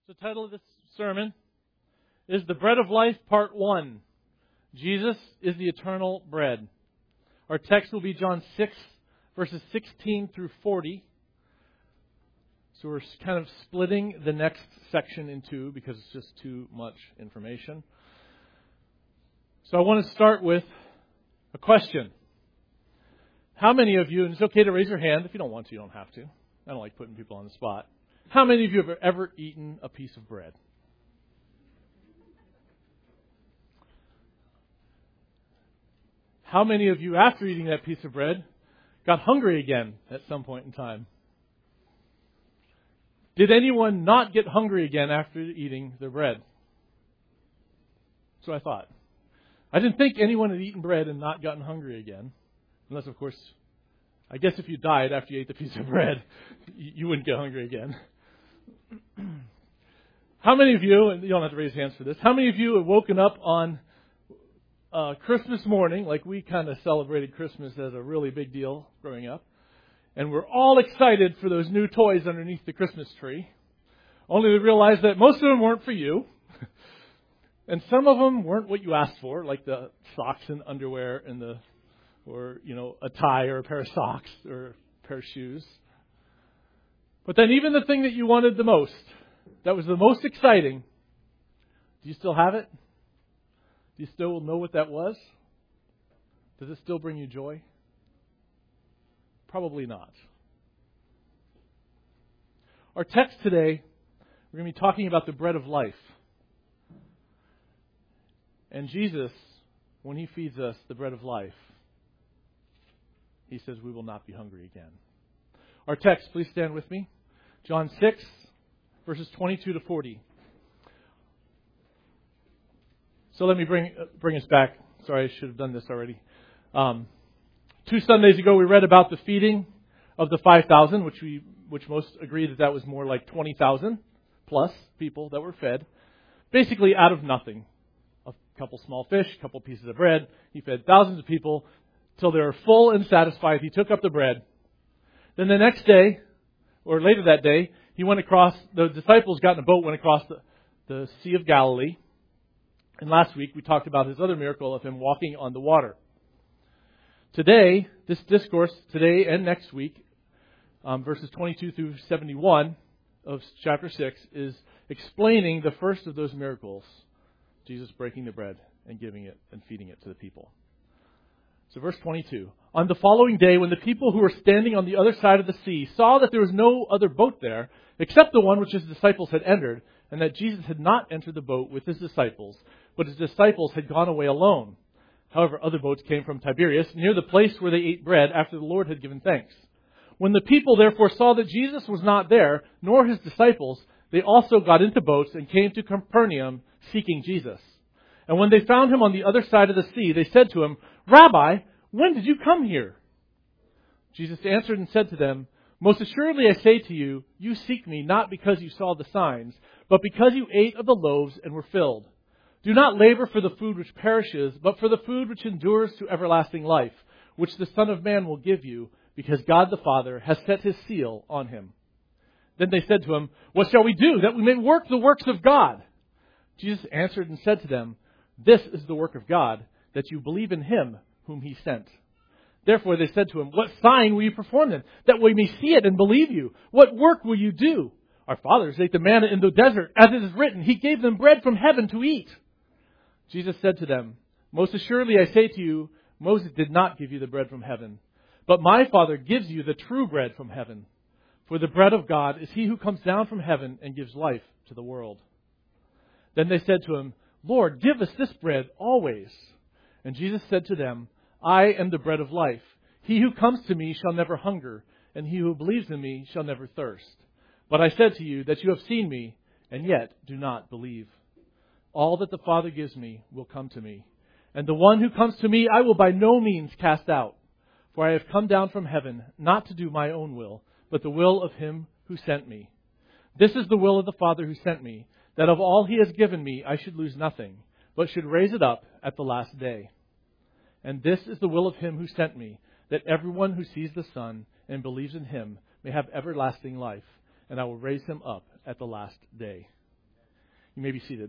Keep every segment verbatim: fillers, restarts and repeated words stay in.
The title of this sermon is The Bread of Life, Part one. Jesus is the eternal bread. Our text will be John six, verses sixteen through forty. So we're kind of splitting the next section in two because it's just too much information. So I want to start with a question. How many of you, and it's okay to raise your hand. If you don't want to, you don't have to. I don't like putting people on the spot. How many of you have ever eaten a piece of bread? How many of you, after eating that piece of bread, got hungry again at some point in time? Did anyone not get hungry again after eating their bread? So I thought. I didn't think anyone had eaten bread and not gotten hungry again. Unless, of course, I guess if you died after you ate the piece of bread, you wouldn't get hungry again. How many of you, and you don't have to raise hands for this, how many of you have woken up on uh, Christmas morning, like we kind of celebrated Christmas as a really big deal growing up, and we're all excited for those new toys underneath the Christmas tree, only to realize that most of them weren't for you, and some of them weren't what you asked for, like the socks and underwear and the, or, you know, a tie or a pair of socks or a pair of shoes. But then even the thing that you wanted the most, that was the most exciting, do you still have it? Do you still know what that was? Does it still bring you joy? Probably not. Our text today, we're going to be talking about the bread of life. And Jesus, when He feeds us the bread of life, He says we will not be hungry again. Our text, please stand with me. John six, verses twenty-two to forty. So let me bring bring us back. Sorry, I should have done this already. Um, two Sundays ago, we read about the feeding of the five thousand, which we which most agree that that was more like twenty thousand plus people that were fed, basically out of nothing. A couple small fish, a couple pieces of bread. He fed thousands of people till they were full and satisfied. He took up the bread. Then the next day, or later that day, he went across, the disciples got in a boat, went across the, the Sea of Galilee. And last week we talked about his other miracle of him walking on the water. Today, this discourse, today and next week, um, verses twenty-two through seventy-one of chapter six, is explaining the first of those miracles, Jesus breaking the bread and giving it and feeding it to the people. So verse twenty-two. On the following day, when the people who were standing on the other side of the sea saw that there was no other boat there, except the one which his disciples had entered, and that Jesus had not entered the boat with his disciples, but his disciples had gone away alone. However, other boats came from Tiberias, near the place where they ate bread after the Lord had given thanks. When the people therefore saw that Jesus was not there, nor his disciples, they also got into boats and came to Capernaum, seeking Jesus. And when they found him on the other side of the sea, they said to him, Rabbi, when did you come here? Jesus answered and said to them, Most assuredly I say to you, you seek me not because you saw the signs, but because you ate of the loaves and were filled. Do not labor for the food which perishes, but for the food which endures to everlasting life, which the Son of Man will give you, because God the Father has set his seal on him. Then they said to him, What shall we do that we may work the works of God? Jesus answered and said to them, This is the work of God, that you believe in him whom he sent. Therefore they said to him, What sign will you perform then, that we may see it and believe you? What work will you do? Our fathers ate the manna in the desert, as it is written, He gave them bread from heaven to eat. Jesus said to them, Most assuredly I say to you, Moses did not give you the bread from heaven, but my Father gives you the true bread from heaven. For the bread of God is he who comes down from heaven and gives life to the world. Then they said to him, Lord, give us this bread always. And Jesus said to them, I am the bread of life. He who comes to me shall never hunger, and he who believes in me shall never thirst. But I said to you that you have seen me, and yet do not believe. All that the Father gives me will come to me, and the one who comes to me I will by no means cast out. For I have come down from heaven, not to do my own will, but the will of him who sent me. This is the will of the Father who sent me, that of all he has given me I should lose nothing, but should raise it up at the last day. And this is the will of him who sent me, that everyone who sees the Son and believes in him may have everlasting life, and I will raise him up at the last day. You may be seated.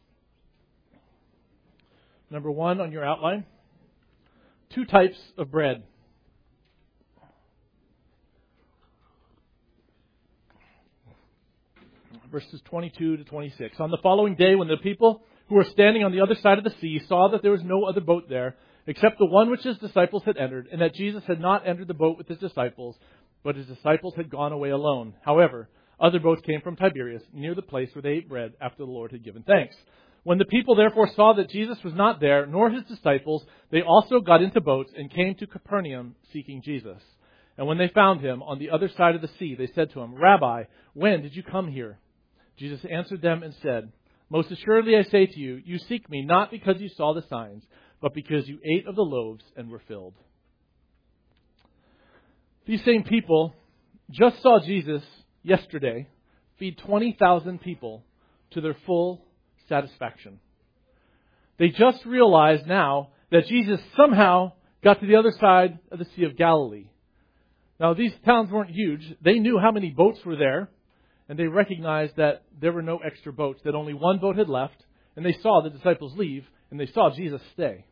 Number one on your outline, two types of bread. Verses twenty-two to twenty-six. On the following day, when the people who were standing on the other side of the sea saw that there was no other boat there, except the one which his disciples had entered, and that Jesus had not entered the boat with his disciples, but his disciples had gone away alone. However, other boats came from Tiberias, near the place where they ate bread after the Lord had given thanks. When the people therefore saw that Jesus was not there, nor his disciples, they also got into boats and came to Capernaum seeking Jesus. And when they found him on the other side of the sea, they said to him, Rabbi, when did you come here? Jesus answered them and said, Most assuredly I say to you, you seek me not because you saw the signs, but because you ate of the loaves and were filled. These same people just saw Jesus yesterday feed twenty thousand people to their full satisfaction. They just realized now that Jesus somehow got to the other side of the Sea of Galilee. Now, these towns weren't huge. They knew how many boats were there. And they recognized that there were no extra boats, that only one boat had left, and they saw the disciples leave, and they saw Jesus stay.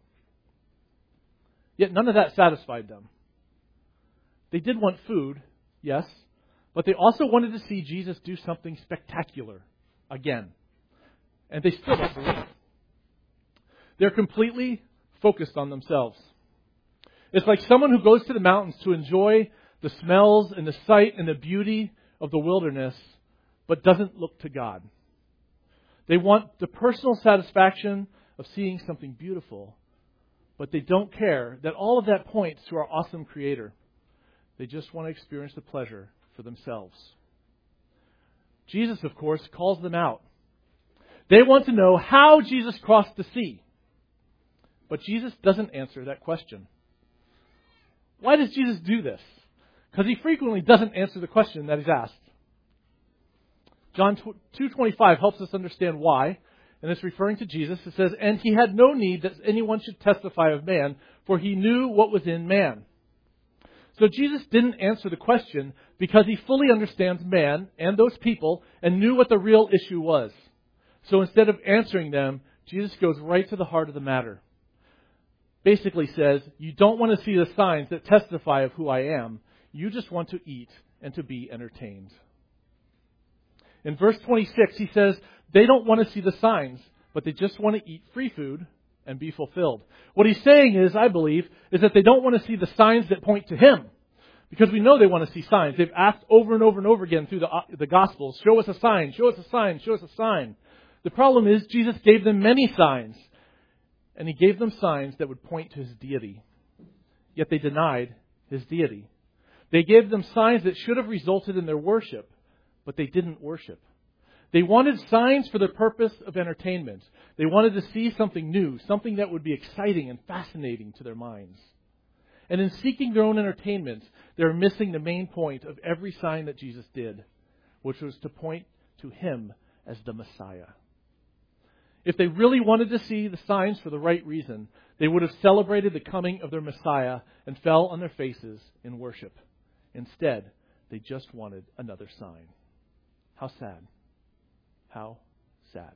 Yet none of that satisfied them. They did want food, yes, but they also wanted to see Jesus do something spectacular again. And they still don't believe. They're completely focused on themselves. It's like someone who goes to the mountains to enjoy the smells and the sight and the beauty of the wilderness, but doesn't look to God. They want the personal satisfaction of seeing something beautiful, but they don't care that all of that points to our awesome Creator. They just want to experience the pleasure for themselves. Jesus, of course, calls them out. They want to know how Jesus crossed the sea. But Jesus doesn't answer that question. Why does Jesus do this? Because he frequently doesn't answer the question that he's asked. John two twenty-five helps us understand why, and it's referring to Jesus. It says, And he had no need that anyone should testify of man, for he knew what was in man. So Jesus didn't answer the question because he fully understands man and those people and knew what the real issue was. So instead of answering them, Jesus goes right to the heart of the matter. Basically says, you don't want to see the signs that testify of who I am. You just want to eat and to be entertained. In verse twenty-six, he says they don't want to see the signs, but they just want to eat free food and be fulfilled. What he's saying is, I believe, is that they don't want to see the signs that point to him. Because we know they want to see signs. They've asked over and over and over again through the, the Gospels, show us a sign, show us a sign, show us a sign. The problem is Jesus gave them many signs. And he gave them signs that would point to his deity. Yet they denied his deity. They gave them signs that should have resulted in their worship, but they didn't worship. They wanted signs for the purpose of entertainment. They wanted to see something new, something that would be exciting and fascinating to their minds. And in seeking their own entertainment, they're missing the main point of every sign that Jesus did, which was to point to him as the Messiah. If they really wanted to see the signs for the right reason, they would have celebrated the coming of their Messiah and fell on their faces in worship. Instead, they just wanted another sign. How sad. How sad.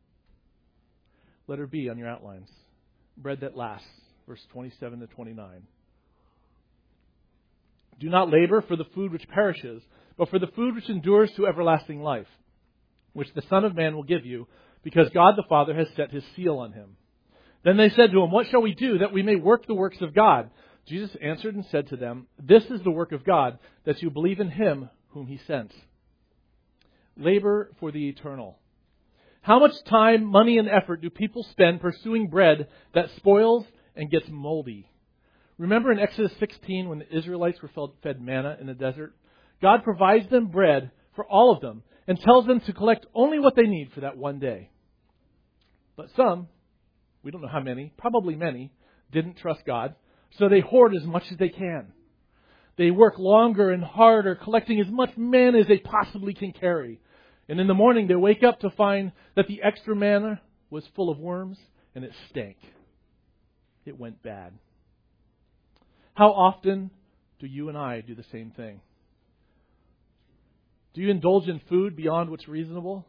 Letter B on your outlines. Bread that lasts, verse twenty-seven to twenty-nine. Do not labor for the food which perishes, but for the food which endures to everlasting life, which the Son of Man will give you, because God the Father has set his seal on him. Then they said to him, What shall we do that we may work the works of God? Jesus answered and said to them, This is the work of God, that you believe in him whom he sent. Labor for the eternal. How much time, money, and effort do people spend pursuing bread that spoils and gets moldy? Remember in Exodus sixteen when the Israelites were fed manna in the desert? God provides them bread for all of them and tells them to collect only what they need for that one day. But some, we don't know how many, probably many, didn't trust God, so they hoard as much as they can. They work longer and harder, collecting as much manna as they possibly can carry. And in the morning, they wake up to find that the extra manna was full of worms and it stank. It went bad. How often do you and I do the same thing? Do you indulge in food beyond what's reasonable?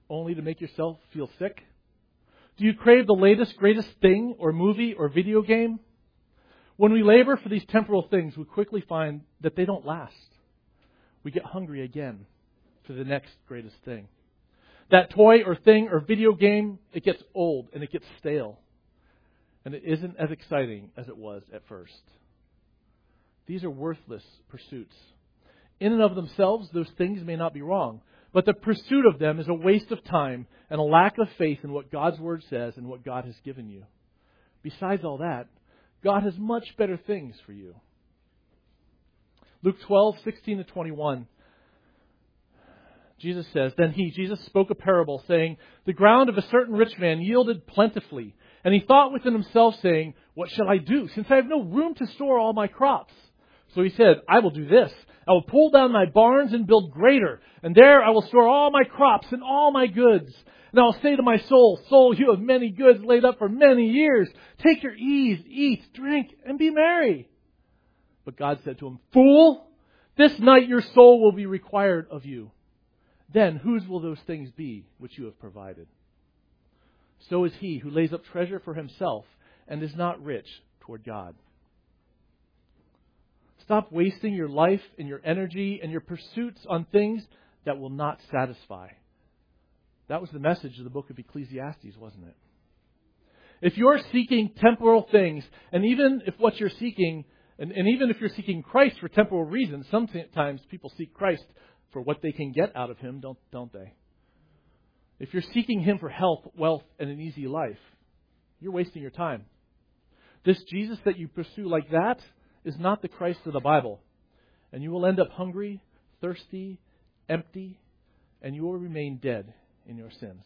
only to make yourself feel sick? Do you crave the latest, greatest thing or movie or video game? When we labor for these temporal things, we quickly find that they don't last. We get hungry again for the next greatest thing. That toy or thing or video game, it gets old and it gets stale. And it isn't as exciting as it was at first. These are worthless pursuits. In and of themselves, those things may not be wrong. But the pursuit of them is a waste of time and a lack of faith in what God's Word says and what God has given you. Besides all that, God has much better things for you. Luke twelve, sixteen to twenty-one. Jesus says, Then he, Jesus, spoke a parable, saying, The ground of a certain rich man yielded plentifully. And he thought within himself, saying, What shall I do, since I have no room to store all my crops? So he said, I will do this. I will pull down my barns and build greater. And there I will store all my crops and all my goods. And I will say to my soul, Soul, you have many goods laid up for many years. Take your ease, eat, drink, and be merry. But God said to him, Fool, this night your soul will be required of you. Then whose will those things be which you have provided? So is he who lays up treasure for himself and is not rich toward God. Stop wasting your life and your energy and your pursuits on things that will not satisfy. That was the message of the book of Ecclesiastes, wasn't it? If you're seeking temporal things, and even if what you're seeking, and, and even if you're seeking Christ for temporal reasons, sometimes people seek Christ for what they can get out of Him, don't, don't they? If you're seeking Him for health, wealth, and an easy life, you're wasting your time. This Jesus that you pursue like that is not the Christ of the Bible. And you will end up hungry, thirsty, empty, and you will remain dead in your sins.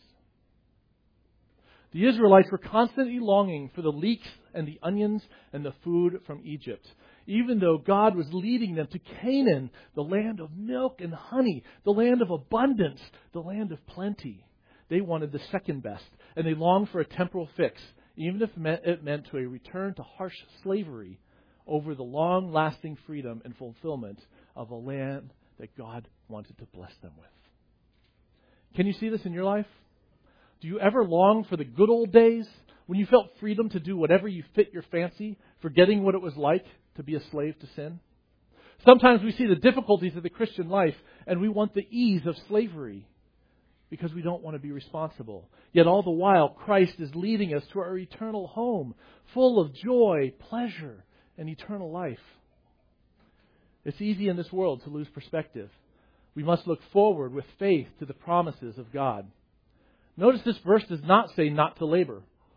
The Israelites were constantly longing for the leeks and the onions and the food from Egypt, even though God was leading them to Canaan, the land of milk and honey, the land of abundance, the land of plenty. They wanted the second best, and they longed for a temporal fix, even if it meant to a return to harsh slavery over the long-lasting freedom and fulfillment of a land that God wanted to bless them with. Can you see this in your life? Do you ever long for the good old days when you felt freedom to do whatever you fit your fancy, forgetting what it was like to be a slave to sin? Sometimes we see the difficulties of the Christian life and we want the ease of slavery because we don't want to be responsible. Yet all the while, Christ is leading us to our eternal home, full of joy, pleasure, and eternal life. It's easy in this world to lose perspective. We must look forward with faith to the promises of God. Notice this verse does not say not to labor.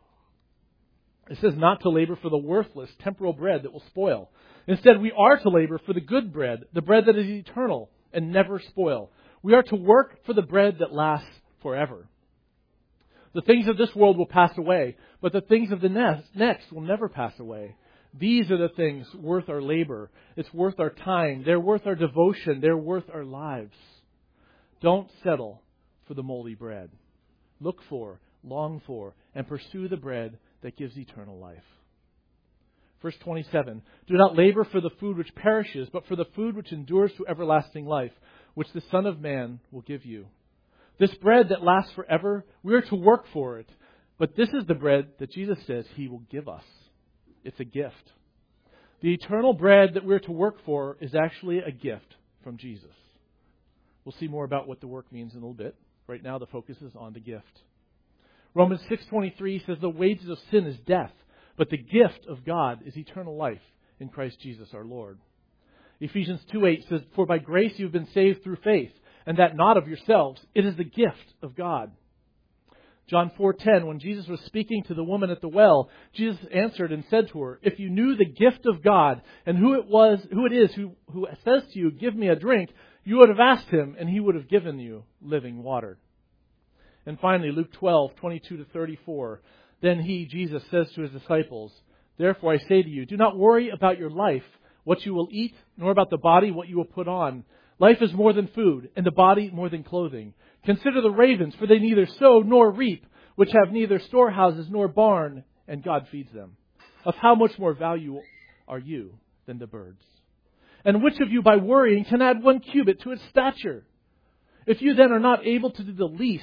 It says not to labor for the worthless temporal bread that will spoil. Instead, we are to labor for the good bread, the bread that is eternal and never spoil. We are to work for the bread that lasts forever. The things of this world will pass away, but the things of the next, next will never pass away. These are the things worth our labor. It's worth our time. They're worth our devotion. They're worth our lives. Don't settle for the moldy bread. Look for, long for, and pursue the bread that gives eternal life. Verse twenty-seven, Do not labor for the food which perishes, but for the food which endures to everlasting life, which the Son of Man will give you. This bread that lasts forever, we are to work for it. But this is the bread that Jesus says He will give us. It's a gift. The eternal bread that we're to work for is actually a gift from Jesus. We'll see more about what the work means in a little bit. Right now the focus is on the gift. Romans six twenty-three says the wages of sin is death, but the gift of God is eternal life in Christ Jesus our Lord. Ephesians two eight says, For by grace you've been saved through faith, and that not of yourselves, it is the gift of God. John four ten, when Jesus was speaking to the woman at the well, Jesus answered and said to her, If you knew the gift of God and who it was, who it is who, who says to you, Give me a drink, you would have asked Him and He would have given you living water. And finally, Luke twelve twenty-two to thirty-four, Then He, Jesus, says to His disciples, Therefore I say to you, do not worry about your life, what you will eat, nor about the body, what you will put on. Life is more than food, and the body more than clothing. Consider the ravens, for they neither sow nor reap, which have neither storehouses nor barn, and God feeds them. Of how much more value are you than the birds? And which of you by worrying can add one cubit to its stature? If you then are not able to do the least,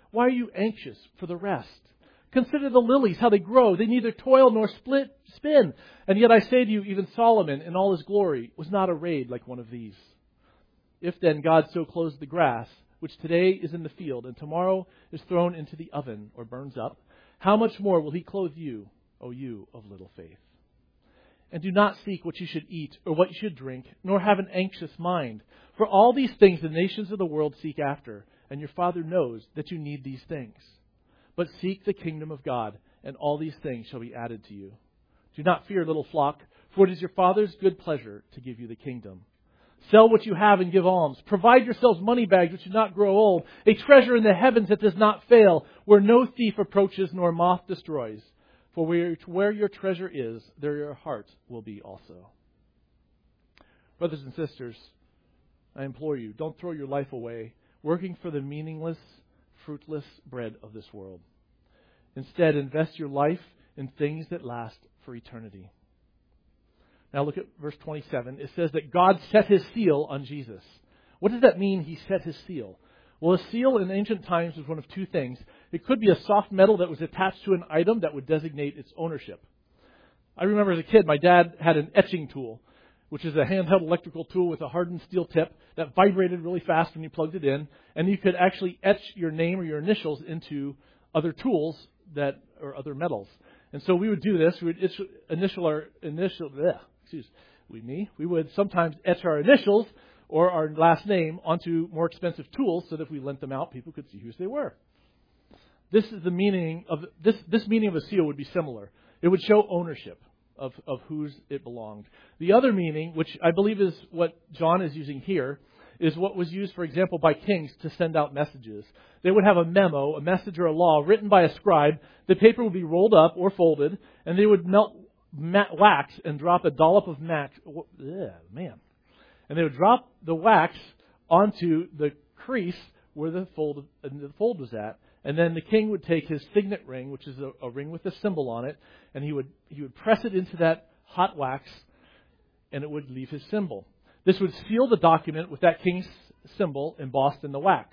Why are you anxious for the rest? Consider the lilies, how they grow. They neither toil nor split, spin. And yet I say to you, even Solomon in all his glory was not arrayed like one of these. If then God so clothes the grass, which today is in the field and tomorrow is thrown into the oven or burns up, how much more will he clothe you, O you of little faith? And do not seek what you should eat or what you should drink, nor have an anxious mind. For all these things the nations of the world seek after, and your Father knows that you need these things. But seek the kingdom of God, and all these things shall be added to you. Do not fear, little flock, for it is your Father's good pleasure to give you the kingdom. Sell what you have and give alms. Provide yourselves money bags which do not grow old, a treasure in the heavens that does not fail, where no thief approaches nor moth destroys. For where, where your treasure is, there your heart will be also. Brothers and sisters, I implore you, don't throw your life away working for the meaningless, fruitless bread of this world. Instead, invest your life in things that last for eternity. Now look at verse twenty-seven. It says that God set His seal on Jesus. What does that mean, He set His seal? Well, a seal in ancient times was one of two things. It could be a soft metal that was attached to an item that would designate its ownership. I remember as a kid, my dad had an etching tool, which is a handheld electrical tool with a hardened steel tip that vibrated really fast when you plugged it in, and you could actually etch your name or your initials into other tools that or other metals. And so we would do this. We would initial our initial. Bleh, excuse we me. We would sometimes etch our initials or our last name onto more expensive tools, so that if we lent them out, people could see who they were. This is the meaning of this. This meaning of a seal would be similar. It would show ownership of, of whose it belonged. The other meaning, which I believe is what John is using here, is what was used, for example, by kings to send out messages. They would have a memo, a message or a law written by a scribe. The paper would be rolled up or folded, and they would melt wax and drop a dollop of max. Ugh, man. And they would drop the wax onto the crease where the fold, the fold was at. And then the king would take his signet ring, which is a, a ring with a symbol on it, and he would he would press it into that hot wax, and it would leave his symbol. This would seal the document with that king's symbol embossed in the wax.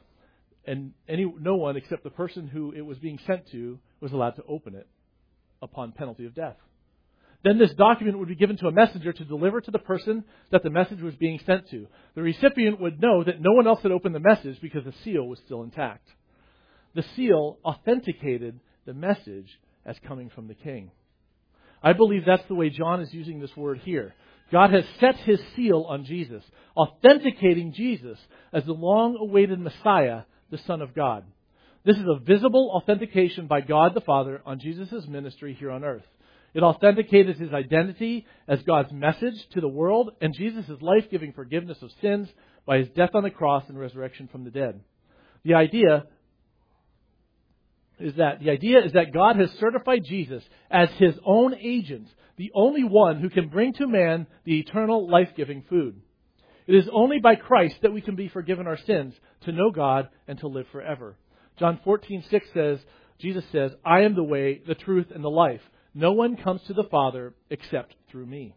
And any no one except the person who it was being sent to was allowed to open it upon penalty of death. Then this document would be given to a messenger to deliver to the person that the message was being sent to. The recipient would know that no one else had opened the message because the seal was still intact. The seal authenticated the message as coming from the king. I believe that's the way John is using this word here. God has set His seal on Jesus, authenticating Jesus as the long-awaited Messiah, the Son of God. This is a visible authentication by God the Father on Jesus' ministry here on earth. It authenticated His identity as God's message to the world and Jesus' life-giving forgiveness of sins by His death on the cross and resurrection from the dead. The idea is that the idea is that God has certified Jesus as His own agent, the only one who can bring to man the eternal life-giving food. It is only by Christ that we can be forgiven our sins, to know God, and to live forever. John fourteen six says, Jesus says, I am the way, the truth, and the life. No one comes to the Father except through me.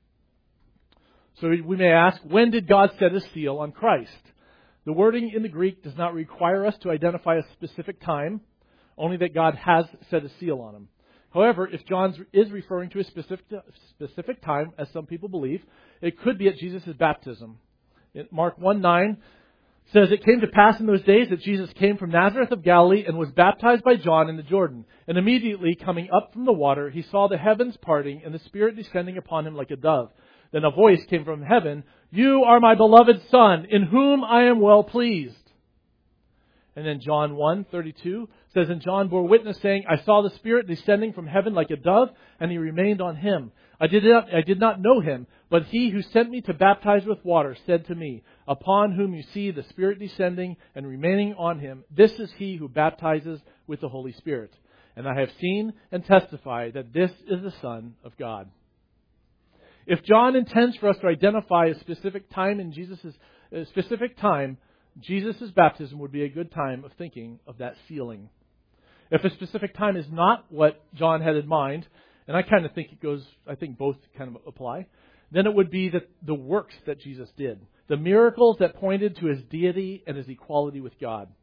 So we may ask, when did God set His seal on Christ? The wording in the Greek does not require us to identify a specific time, only that God has set a seal on Him. However, if John is referring to a specific specific time, as some people believe, it could be at Jesus' baptism. Mark one nine says, it came to pass in those days that Jesus came from Nazareth of Galilee and was baptized by John in the Jordan. And immediately coming up from the water, he saw the heavens parting and the Spirit descending upon him like a dove. Then a voice came from heaven, you are my beloved Son, in whom I am well pleased. And then John one thirty-two says, and John bore witness, saying, I saw the Spirit descending from heaven like a dove, and He remained on him. I did not, I did not know Him, but He who sent me to baptize with water said to me, upon whom you see the Spirit descending and remaining on Him, this is He who baptizes with the Holy Spirit. And I have seen and testify that this is the Son of God. If John intends for us to identify a specific time in Jesus' a specific time, Jesus' baptism would be a good time of thinking of that sealing. If a specific time is not what John had in mind, and I kind of think it goes, I think both kind of apply, then it would be that the works that Jesus did, the miracles that pointed to His deity and His equality with God.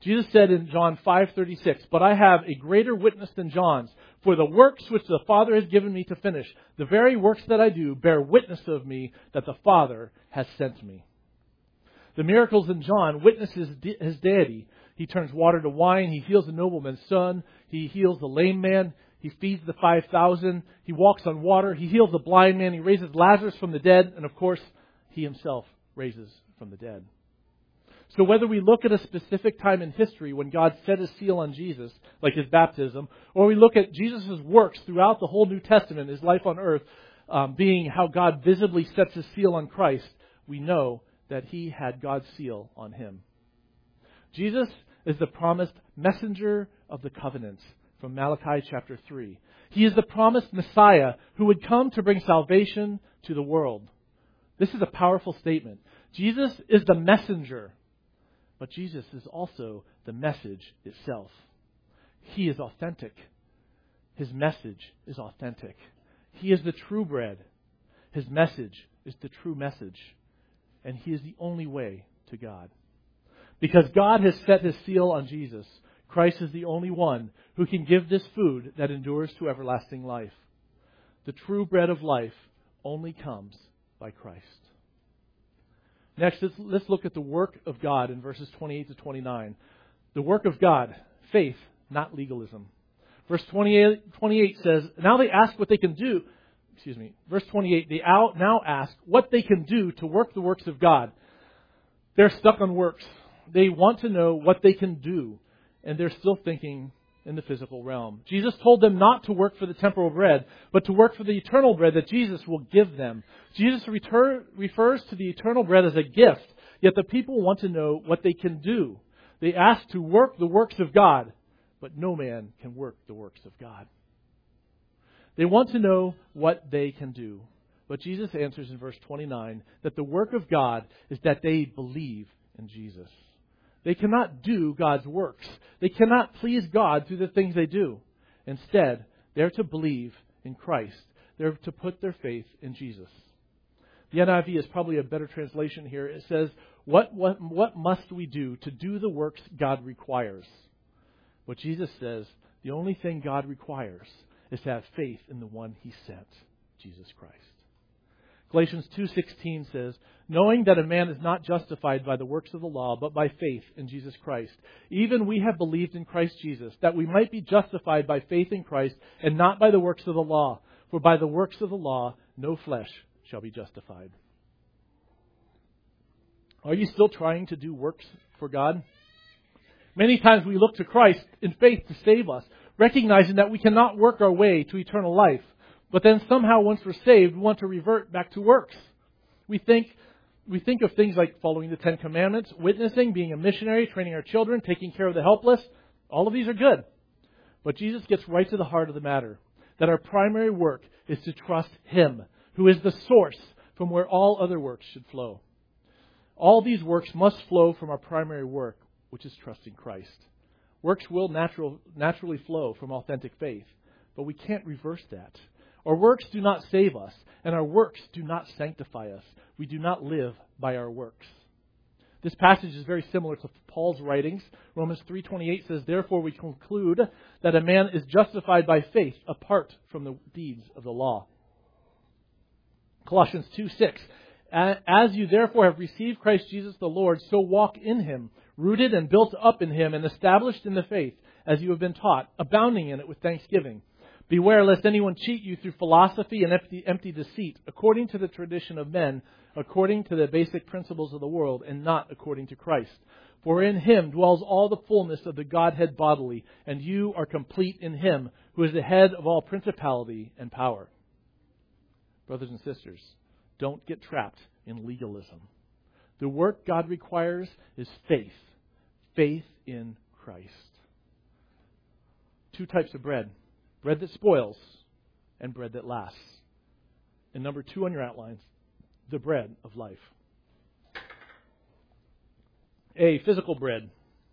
Jesus said in John five thirty-six, "But I have a greater witness than John's, for the works which the Father has given me to finish, the very works that I do, bear witness of me that the Father has sent me." The miracles in John witness his, de- his deity. He turns water to wine. He heals a nobleman's son. He heals the lame man. He feeds the five thousand. He walks on water. He heals the blind man. He raises Lazarus from the dead. And of course, he himself raises from the dead. So whether we look at a specific time in history when God set his seal on Jesus, like his baptism, or we look at Jesus' works throughout the whole New Testament, his life on earth, um, being how God visibly sets his seal on Christ, we know that he had God's seal on him. Jesus is the promised messenger of the covenants from Malachi chapter three. He is the promised Messiah who would come to bring salvation to the world. This is a powerful statement. Jesus is the messenger, but Jesus is also the message itself. He is authentic. His message is authentic. He is the true bread. His message is the true message. And he is the only way to God. Because God has set his seal on Jesus, Christ is the only one who can give this food that endures to everlasting life. The true bread of life only comes by Christ. Next, let's, let's look at the work of God in verses twenty-eight to twenty-nine. The work of God, faith, not legalism. Verse twenty-eight, twenty-eight says, now they ask what they can do. Excuse me. Verse twenty-eight, they now ask what they can do to work the works of God. They're stuck on works. They want to know what they can do, and they're still thinking in the physical realm. Jesus told them not to work for the temporal bread, but to work for the eternal bread that Jesus will give them. Jesus retur- refers to the eternal bread as a gift, yet the people want to know what they can do. They ask to work the works of God, but no man can work the works of God. They want to know what they can do. But Jesus answers in verse twenty-nine that the work of God is that they believe in Jesus. They cannot do God's works. They cannot please God through the things they do. Instead, they're to believe in Christ. They're to put their faith in Jesus. The N I V is probably a better translation here. It says, what, what, what must we do to do the works God requires? But Jesus says, the only thing God requires is to have faith in the one he sent, Jesus Christ. Galatians two sixteen says, knowing that a man is not justified by the works of the law, but by faith in Jesus Christ. Even we have believed in Christ Jesus, that we might be justified by faith in Christ, and not by the works of the law. For by the works of the law, no flesh shall be justified. Are you still trying to do works for God? Many times we look to Christ in faith to save us, recognizing that we cannot work our way to eternal life. But then somehow once we're saved, we want to revert back to works. We think we think of things like following the Ten Commandments, witnessing, being a missionary, training our children, taking care of the helpless. All of these are good. But Jesus gets right to the heart of the matter, that our primary work is to trust him, who is the source from where all other works should flow. All these works must flow from our primary work, which is trusting Christ. Works will natural, naturally flow from authentic faith, but we can't reverse that. Our works do not save us, and our works do not sanctify us. We do not live by our works. This passage is very similar to Paul's writings. Romans three twenty-eight says, therefore we conclude that a man is justified by faith apart from the deeds of the law. Colossians two six, as you therefore have received Christ Jesus the Lord, so walk in him, rooted and built up in him and established in the faith, as you have been taught, abounding in it with thanksgiving. Beware lest anyone cheat you through philosophy and empty, empty deceit, according to the tradition of men, according to the basic principles of the world, and not according to Christ. For in him dwells all the fullness of the Godhead bodily, and you are complete in him, who is the head of all principality and power. Brothers and sisters, don't get trapped in legalism. The work God requires is faith. Faith in Christ. Two types of bread. Bread that spoils and bread that lasts. And number two on your outlines, the bread of life. A, physical bread.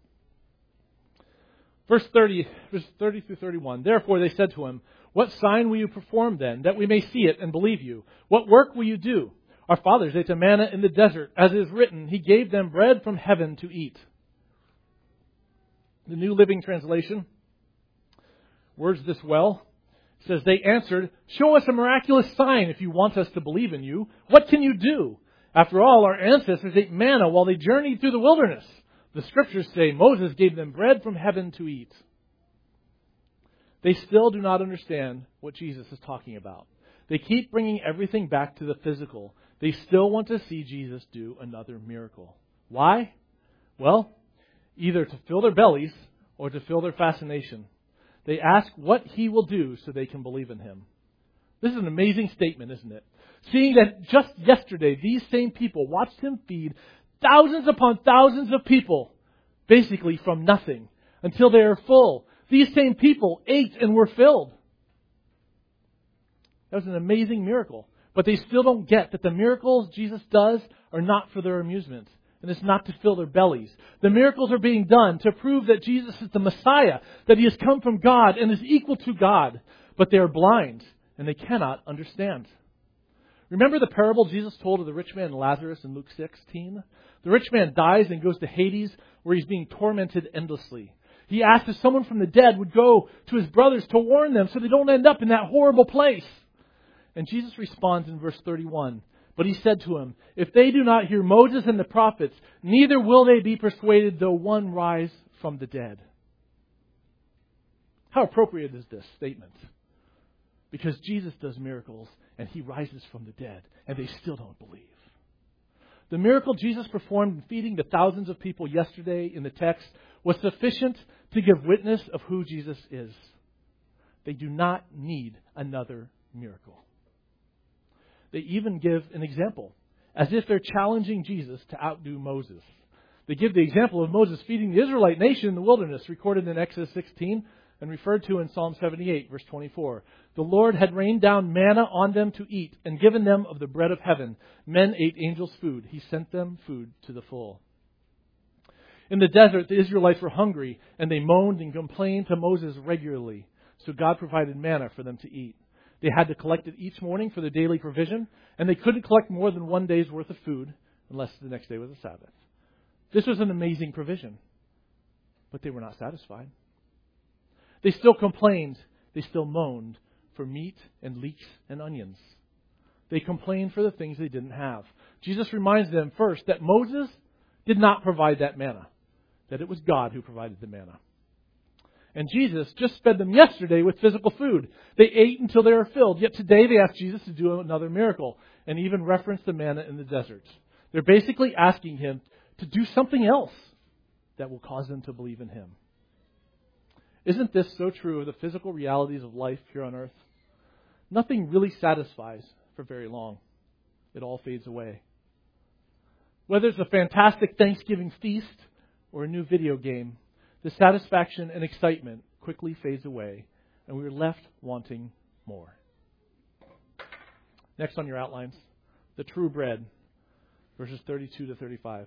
Verse thirty, verse thirty through thirty-one. Therefore they said to him, what sign will you perform then, that we may see it and believe you? What work will you do? Our fathers ate the manna in the desert. As it is written, he gave them bread from heaven to eat. The New Living Translation words this well. It says, they answered, show us a miraculous sign if you want us to believe in you. What can you do? After all, our ancestors ate manna while they journeyed through the wilderness. The scriptures say Moses gave them bread from heaven to eat. They still do not understand what Jesus is talking about. They keep bringing everything back to the physical. They still want to see Jesus do another miracle. Why? Well, either to fill their bellies or to fill their fascination. They ask what he will do so they can believe in him. This is an amazing statement, isn't it? Seeing that just yesterday, these same people watched him feed thousands upon thousands of people, basically from nothing, until they are full. These same people ate and were filled. That was an amazing miracle. But they still don't get that the miracles Jesus does are not for their amusement. And it's not to fill their bellies. The miracles are being done to prove that Jesus is the Messiah, that he has come from God and is equal to God. But they are blind and they cannot understand. Remember the parable Jesus told of the rich man and Lazarus in Luke sixteen? The rich man dies and goes to Hades, where he's being tormented endlessly. He asked if someone from the dead would go to his brothers to warn them so they don't end up in that horrible place. And Jesus responds in verse thirty-one. But he said to him, if they do not hear Moses and the prophets, neither will they be persuaded though one rise from the dead. How appropriate is this statement? Because Jesus does miracles and he rises from the dead and they still don't believe. The miracle Jesus performed in feeding the thousands of people yesterday in the text was sufficient to give witness of who Jesus is. They do not need another miracle. They even give an example, as if they're challenging Jesus to outdo Moses. They give the example of Moses feeding the Israelite nation in the wilderness, recorded in Exodus sixteen and referred to in Psalm seventy-eight, verse twenty-four. The Lord had rained down manna on them to eat and given them of the bread of heaven. Men ate angels' food. He sent them food to the full. In the desert, the Israelites were hungry, and they moaned and complained to Moses regularly. So God provided manna for them to eat. They had to collect it each morning for their daily provision, and they couldn't collect more than one day's worth of food unless the next day was a Sabbath. This was an amazing provision, but they were not satisfied. They still complained, they still moaned for meat and leeks and onions. They complained for the things they didn't have. Jesus reminds them first that Moses did not provide that manna, that it was God who provided the manna. And Jesus just fed them yesterday with physical food. They ate until they were filled. Yet today they ask Jesus to do another miracle and even reference the manna in the desert. They're basically asking him to do something else that will cause them to believe in him. Isn't this so true of the physical realities of life here on earth? Nothing really satisfies for very long. It all fades away. Whether it's a fantastic Thanksgiving feast or a new video game, the satisfaction and excitement quickly fades away, and we're left wanting more. Next on your outlines, the true bread, verses thirty-two to thirty-five.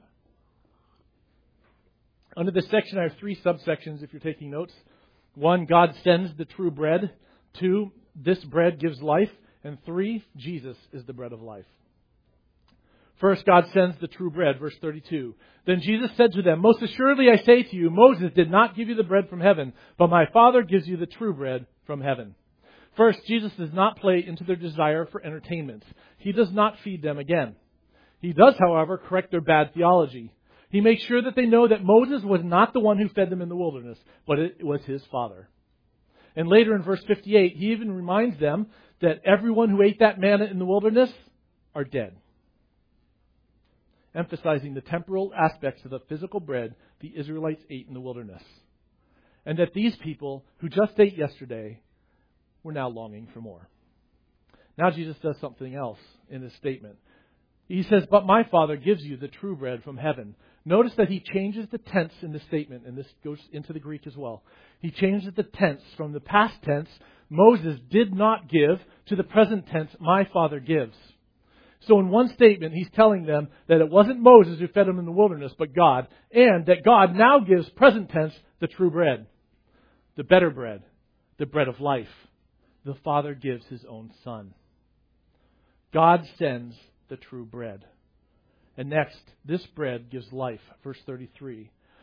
Under this section, I have three subsections if you're taking notes. One, God sends the true bread. Two, this bread gives life. And three, Jesus is the bread of life. First, God sends the true bread, verse thirty-two. Then Jesus said to them, most assuredly I say to you, Moses did not give you the bread from heaven, but my Father gives you the true bread from heaven. First, Jesus does not play into their desire for entertainment. He does not feed them again. He does, however, correct their bad theology. He makes sure that they know that Moses was not the one who fed them in the wilderness, but it was his Father. And later in verse fifty-eight, he even reminds them that everyone who ate that manna in the wilderness are dead, emphasizing the temporal aspects of the physical bread the Israelites ate in the wilderness. And that these people who just ate yesterday were now longing for more. Now Jesus does something else in his statement. He says, but my Father gives you the true bread from heaven. Notice that he changes the tense in the statement, and this goes into the Greek as well. He changes the tense from the past tense, Moses did not give, to the present tense, my Father gives. So in one statement, he's telling them that it wasn't Moses who fed them in the wilderness, but God, and that God now gives, present tense, the true bread, the better bread, the bread of life. The Father gives his own Son. God sends the true bread. And next, this bread gives life. Verse thirty-three.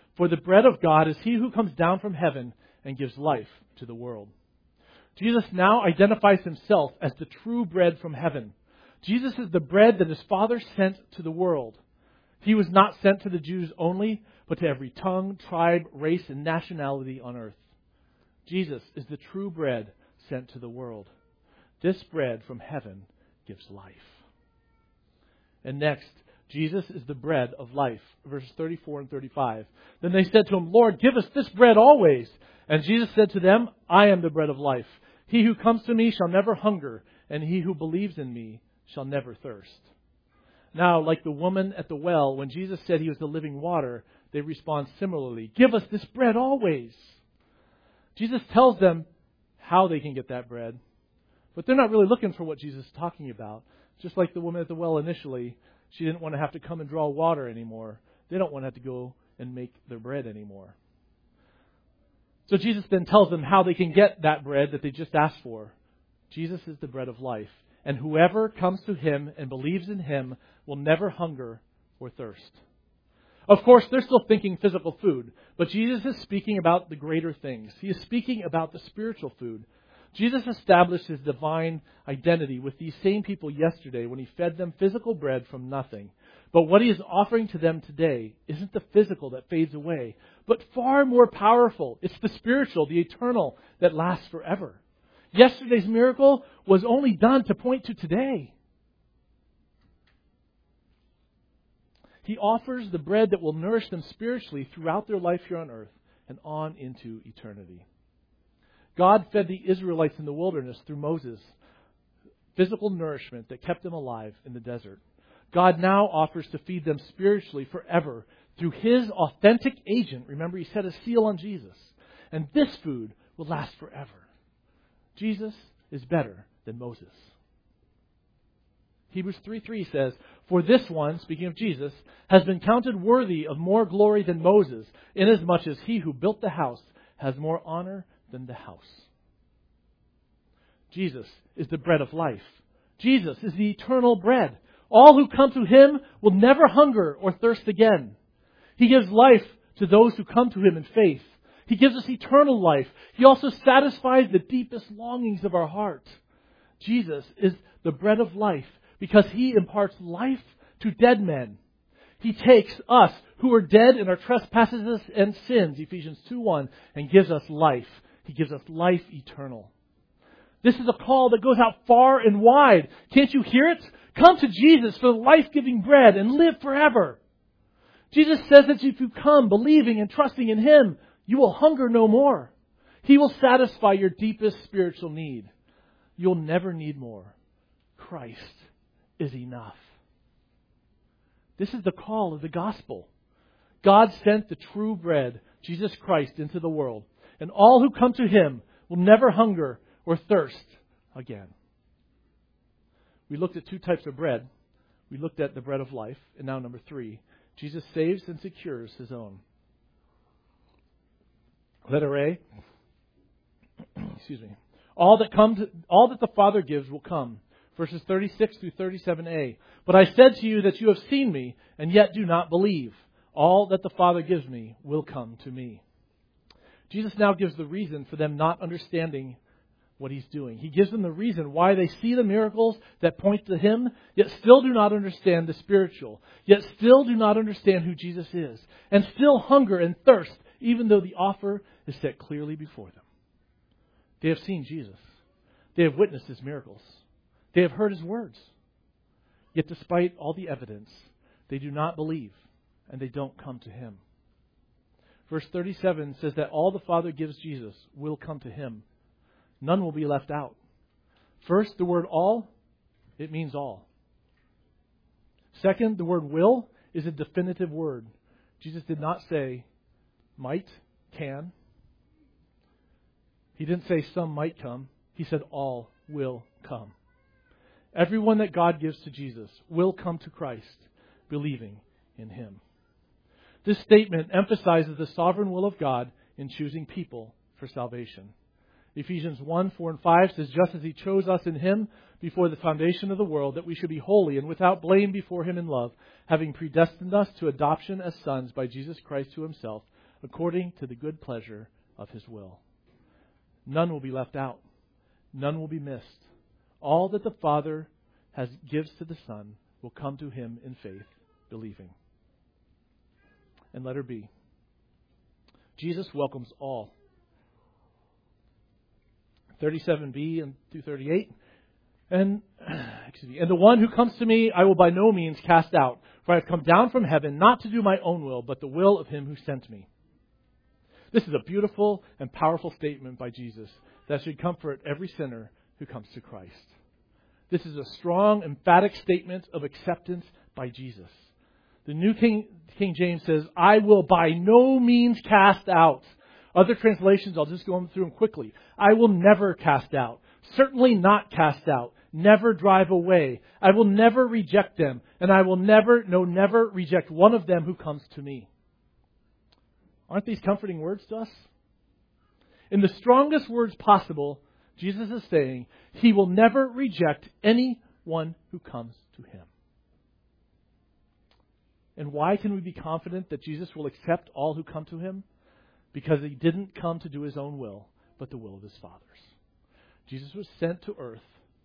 For the bread of God is he who comes down from heaven and gives life to the world. Jesus now identifies himself as the true bread from heaven. Jesus is the bread that his Father sent to the world. He was not sent to the Jews only, but to every tongue, tribe, race, and nationality on earth. Jesus is the true bread sent to the world. This bread from heaven gives life. And next, Jesus is the bread of life. Verses thirty-four and thirty-five. Then they said to him, Lord, give us this bread always. And Jesus said to them, I am the bread of life. He who comes to me shall never hunger, and he who believes in me shall never thirst. Now, like the woman at the well, when Jesus said he was the living water, they respond similarly, give us this bread always. Jesus tells them how they can get that bread, but they're not really looking for what Jesus is talking about. Just like the woman at the well initially, she didn't want to have to come and draw water anymore. They don't want to have to go and make their bread anymore. So Jesus then tells them how they can get that bread that they just asked for. Jesus is the bread of life. And whoever comes to him and believes in him will never hunger or thirst. Of course, they're still thinking physical food. But Jesus is speaking about the greater things. He is speaking about the spiritual food. Jesus established his divine identity with these same people yesterday when he fed them physical bread from nothing. But what he is offering to them today isn't the physical that fades away, but far more powerful. It's the spiritual, the eternal, that lasts forever. Yesterday's miracle was only done to point to today. He offers the bread that will nourish them spiritually throughout their life here on earth and on into eternity. God fed the Israelites in the wilderness through Moses, physical nourishment that kept them alive in the desert. God now offers to feed them spiritually forever through his authentic agent. Remember, he set a seal on Jesus. And this food will last forever. Jesus is better than Moses. Hebrews three three says, For this one, speaking of Jesus, has been counted worthy of more glory than Moses, inasmuch as he who built the house has more honor than the house. Jesus is the bread of life. Jesus is the eternal bread. All who come to him will never hunger or thirst again. He gives life to those who come to him in faith. He gives us eternal life. He also satisfies the deepest longings of our heart. Jesus is the bread of life because he imparts life to dead men. He takes us who are dead in our trespasses and sins, Ephesians two one, and gives us life. He gives us life eternal. This is a call that goes out far and wide. Can't you hear it? Come to Jesus for the life-giving bread and live forever. Jesus says that if you come believing and trusting in him, you will hunger no more. He will satisfy your deepest spiritual need. You'll never need more. Christ is enough. This is the call of the gospel. God sent the true bread, Jesus Christ, into the world. And all who come to him will never hunger or thirst again. We looked at two types of bread. We looked at the bread of life. And now number three, Jesus saves and secures his own. Letter A. Excuse me. All that comes, all that the Father gives will come. Verses thirty-six through thirty-seven a. But I said to you that you have seen me, and yet do not believe. All that the Father gives me will come to me. Jesus now gives the reason for them not understanding what he's doing. He gives them the reason why they see the miracles that point to him, yet still do not understand the spiritual, yet still do not understand who Jesus is, and still hunger and thirst, even though the offer is set clearly before them. They have seen Jesus. They have witnessed his miracles. They have heard his words. Yet despite all the evidence, they do not believe, and they don't come to him. Verse thirty-seven says that all the Father gives Jesus will come to him. None will be left out. First, the word all, it means all. Second, the word will is a definitive word. Jesus did not say might, can. He didn't say some might come. He said all will come. Everyone that God gives to Jesus will come to Christ, believing in him. This statement emphasizes the sovereign will of God in choosing people for salvation. Ephesians one, four, and five says, just as he chose us in him before the foundation of the world, that we should be holy and without blame before him in love, having predestined us to adoption as sons by Jesus Christ to himself, according to the good pleasure of His will. None will be left out. None will be missed. All that the Father has gives to the Son will come to Him in faith, believing. And letter B. Jesus welcomes all. thirty-seven b and through thirty-eight. And, excuse me, and the one who comes to me I will by no means cast out, for I have come down from heaven not to do my own will, but the will of Him who sent me. This is a beautiful and powerful statement by Jesus that should comfort every sinner who comes to Christ. This is a strong, emphatic statement of acceptance by Jesus. The New King, King James says, I will by no means cast out. Other translations, I'll just go through them quickly. I will never cast out. Certainly not cast out. Never drive away. I will never reject them. And I will never, no, never reject one of them who comes to me. Aren't these comforting words to us? In the strongest words possible, Jesus is saying He will never reject anyone who comes to Him. And why can we be confident that Jesus will accept all who come to Him? Because He didn't come to do His own will, but the will of His Father's. Jesus was sent to earth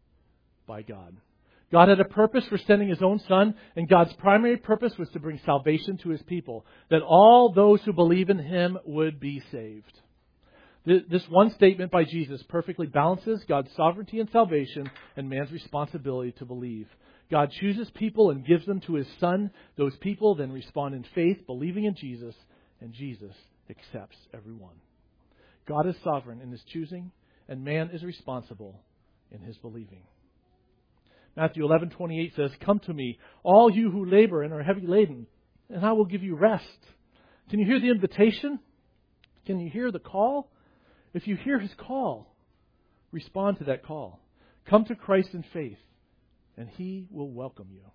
by God. God had a purpose for sending His own Son, and God's primary purpose was to bring salvation to His people, that all those who believe in Him would be saved. This one statement by Jesus perfectly balances God's sovereignty and salvation and man's responsibility to believe. God chooses people and gives them to His Son. Those people then respond in faith, believing in Jesus, and Jesus accepts everyone. God is sovereign in His choosing, and man is responsible in his believing. Matthew eleven twenty-eight says, Come to me, all you who labor and are heavy laden, and I will give you rest. Can you hear the invitation? Can you hear the call? If you hear His call, respond to that call. Come to Christ in faith, and He will welcome you.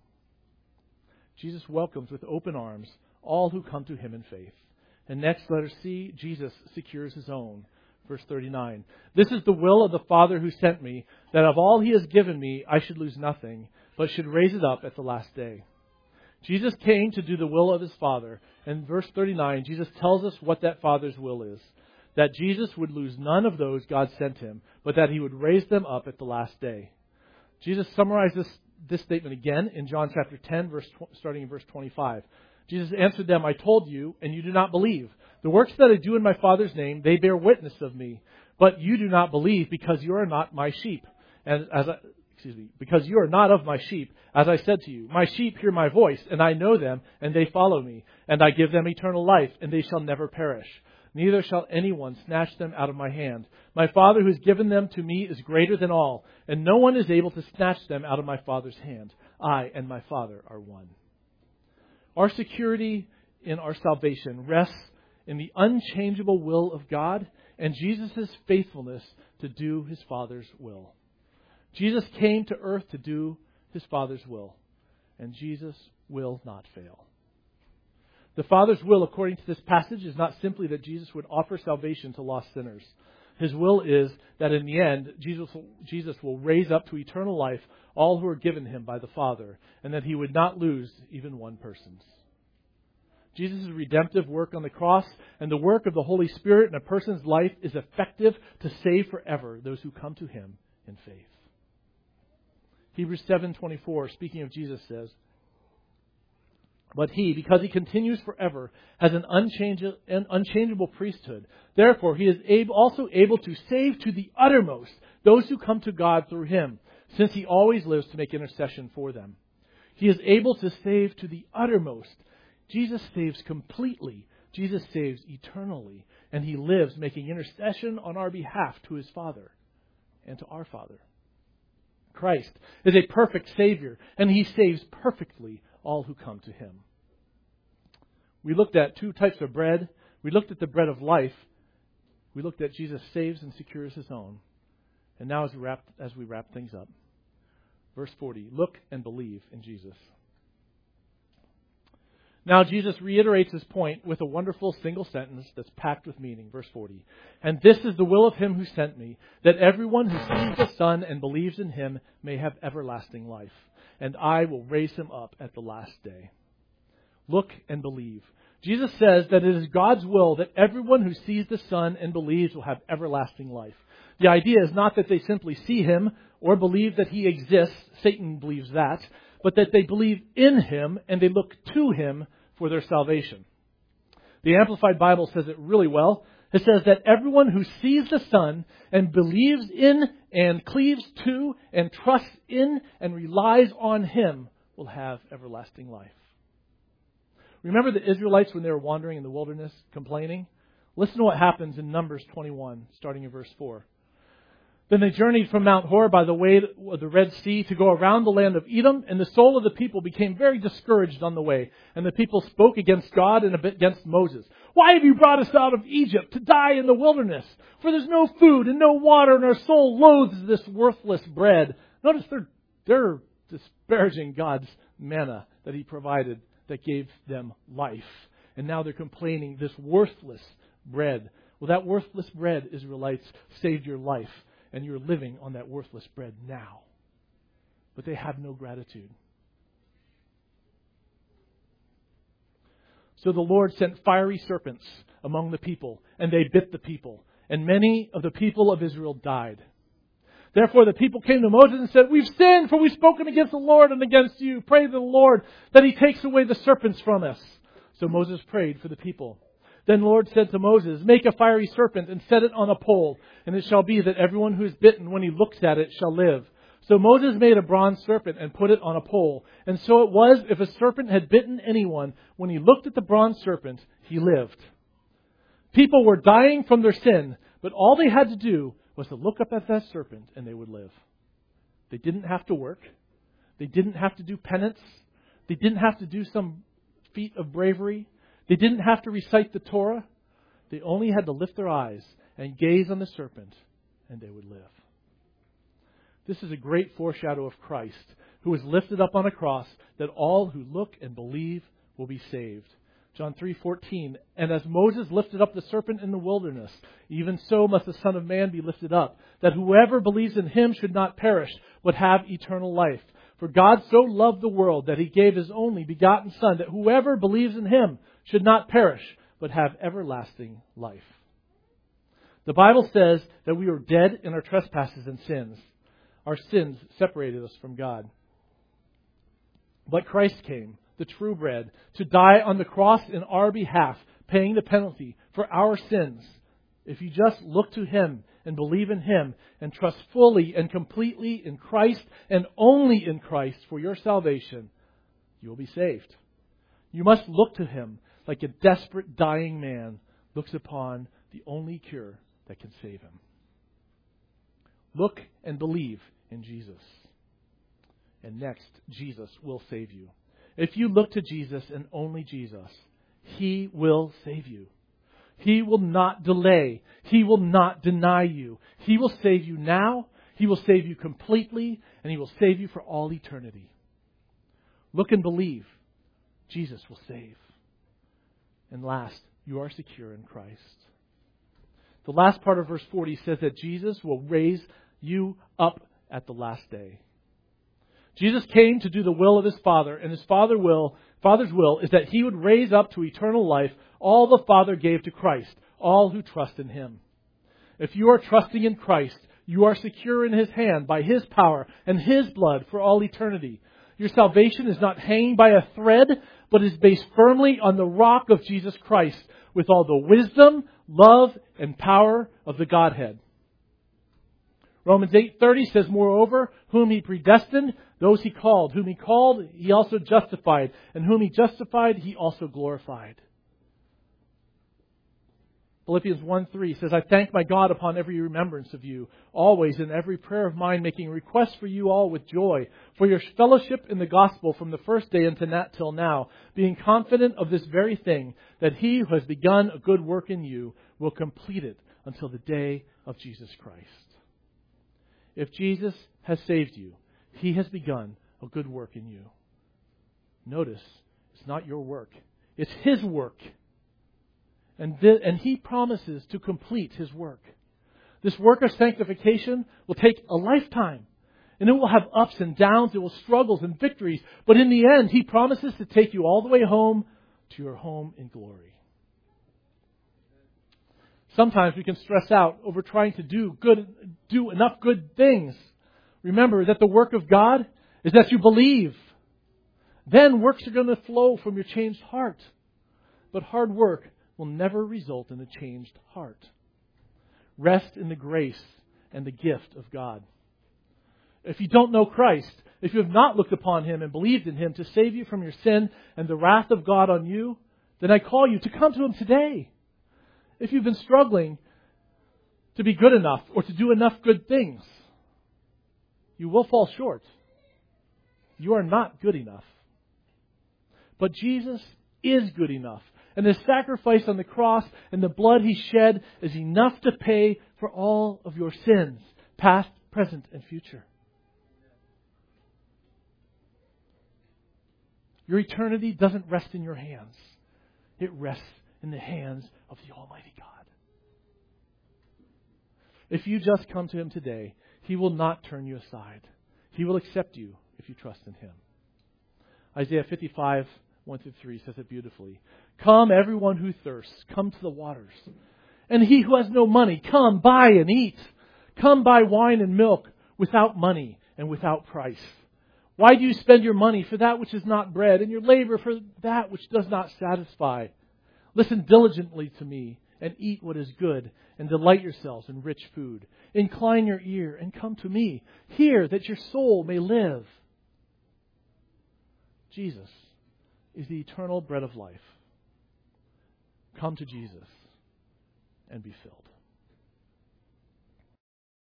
Jesus welcomes with open arms all who come to Him in faith. And next, letter C, Jesus secures His own. Verse thirty-nine. This is the will of the Father who sent me, that of all He has given me, I should lose nothing, but should raise it up at the last day. Jesus came to do the will of His Father. And verse thirty-nine, Jesus tells us what that Father's will is. That Jesus would lose none of those God sent Him, but that He would raise them up at the last day. Jesus summarized this, this statement again in John chapter ten, verse starting in verse twenty-five. Jesus answered them, I told you, and you do not believe. The works that I do in my Father's name, they bear witness of me. But you do not believe because you are not my sheep. And as I, excuse me, because you are not of my sheep. As I said to you, my sheep hear my voice, and I know them, and they follow me. And I give them eternal life, and they shall never perish. Neither shall anyone snatch them out of my hand. My Father who has given them to me is greater than all, and no one is able to snatch them out of my Father's hand. I and my Father are one. Our security in our salvation rests in the unchangeable will of God and Jesus' faithfulness to do His Father's will. Jesus came to earth to do His Father's will, and Jesus will not fail. The Father's will, according to this passage, is not simply that Jesus would offer salvation to lost sinners. His will is that in the end, Jesus will, Jesus will raise up to eternal life all who are given Him by the Father, and that He would not lose even one person's. Jesus' redemptive work on the cross and the work of the Holy Spirit in a person's life is effective to save forever those who come to Him in faith. Hebrews seven twenty-four, speaking of Jesus, says, But He, because He continues forever, has an unchangeable, an unchangeable priesthood. Therefore, He is able, also able to save to the uttermost those who come to God through Him, since He always lives to make intercession for them. He is able to save to the uttermost. Jesus saves completely. Jesus saves eternally. And He lives making intercession on our behalf to His Father and to our Father. Christ is a perfect Savior, and He saves perfectly all who come to Him. We looked at two types of bread. We looked at the bread of life. We looked at Jesus saves and secures His own. And now as we wrap, as we wrap things up, verse forty, look and believe in Jesus. Now Jesus reiterates His point with a wonderful single sentence that's packed with meaning. Verse forty. And this is the will of Him who sent me, that everyone who sees the Son and believes in Him may have everlasting life. And I will raise him up at the last day. Look and believe. Jesus says that it is God's will that everyone who sees the Son and believes will have everlasting life. The idea is not that they simply see Him or believe that He exists. Satan believes that. But that they believe in Him and they look to Him for their salvation. The Amplified Bible says it really well. It says that everyone who sees the Son and believes in and cleaves to and trusts in and relies on Him will have everlasting life. Remember the Israelites when they were wandering in the wilderness, complaining? Listen to what happens in Numbers twenty-one, starting in verse four. Then they journeyed from Mount Hor by the way of the Red Sea to go around the land of Edom, and the soul of the people became very discouraged on the way. And the people spoke against God and against Moses. Why have you brought us out of Egypt to die in the wilderness? For there's no food and no water, and our soul loathes this worthless bread. Notice they're, they're disparaging God's manna that He provided that gave them life. And now they're complaining this worthless bread. Well, that worthless bread, Israelites, saved your life. And you're living on that worthless bread now. But they have no gratitude. So the Lord sent fiery serpents among the people, and they bit the people. And many of the people of Israel died. Therefore the people came to Moses and said, We've sinned, for we've spoken against the Lord and against you. Pray to the Lord that He takes away the serpents from us. So Moses prayed for the people. Then the Lord said to Moses, Make a fiery serpent and set it on a pole, and it shall be that everyone who is bitten when he looks at it shall live. So Moses made a bronze serpent and put it on a pole. And so it was, if a serpent had bitten anyone, when he looked at the bronze serpent, he lived. People were dying from their sin, but all they had to do was to look up at that serpent and they would live. They didn't have to work. They didn't have to do penance. They didn't have to do some feat of bravery. They didn't have to recite the Torah. They only had to lift their eyes and gaze on the serpent, and they would live. This is a great foreshadow of Christ, who was lifted up on a cross, that all who look and believe will be saved. John three fourteen, And as Moses lifted up the serpent in the wilderness, even so must the Son of Man be lifted up, that whoever believes in Him should not perish, but have eternal life. For God so loved the world that He gave His only begotten Son, that whoever believes in Him should not perish, but have everlasting life. The Bible says that we were dead in our trespasses and sins. Our sins separated us from God. But Christ came, the true bread, to die on the cross in our behalf, paying the penalty for our sins. If you just look to Him and believe in Him and trust fully and completely in Christ and only in Christ for your salvation, you will be saved. You must look to Him like a desperate dying man looks upon the only cure that can save him. Look and believe in Jesus. And next, Jesus will save you. If you look to Jesus and only Jesus, He will save you. He will not delay. He will not deny you. He will save you now. He will save you completely. And He will save you for all eternity. Look and believe. Jesus will save. And last, you are secure in Christ. The last part of verse forty says that Jesus will raise you up at the last day. Jesus came to do the will of His Father, and His Father will, Father's will is that He would raise up to eternal life all the Father gave to Christ, all who trust in Him. If you are trusting in Christ, you are secure in His hand by His power and His blood for all eternity. Your salvation is not hanging by a thread, but is based firmly on the rock of Jesus Christ, with all the wisdom, love, and power of the Godhead. Romans eight thirty says, Moreover, whom He predestined, those He called. Whom He called, He also justified. And whom He justified, He also glorified. Philippians one three says, I thank my God upon every remembrance of you, always in every prayer of mine, making requests for you all with joy, for your fellowship in the gospel from the first day unto that till now, being confident of this very thing, that He who has begun a good work in you will complete it until the day of Jesus Christ. If Jesus has saved you, He has begun a good work in you. Notice, it's not your work. It's His work. And, th- and He promises to complete His work. This work of sanctification will take a lifetime. And it will have ups and downs. It will struggles and victories. But in the end, He promises to take you all the way home to your home in glory. Sometimes we can stress out over trying to do good, do enough good things. Remember that the work of God is that you believe. Then works are going to flow from your changed heart. But hard work will never result in a changed heart. Rest in the grace and the gift of God. If you don't know Christ, if you have not looked upon Him and believed in Him to save you from your sin and the wrath of God on you, then I call you to come to Him today. If you've been struggling to be good enough or to do enough good things, you will fall short. You are not good enough. But Jesus is good enough. And His sacrifice on the cross and the blood He shed is enough to pay for all of your sins, past, present, and future. Your eternity doesn't rest in your hands. It rests in the hands of the Almighty God. If you just come to Him today, He will not turn you aside. He will accept you if you trust in Him. Isaiah fifty-five, one through three says it beautifully. Come, everyone who thirsts, come to the waters. And he who has no money, come, buy and eat. Come, buy wine and milk without money and without price. Why do you spend your money for that which is not bread, and your labor for that which does not satisfy? Listen diligently to me, and eat what is good, and delight yourselves in rich food. Incline your ear, and come to me. Hear, that your soul may live. Jesus is the eternal bread of life. Come to Jesus and be filled.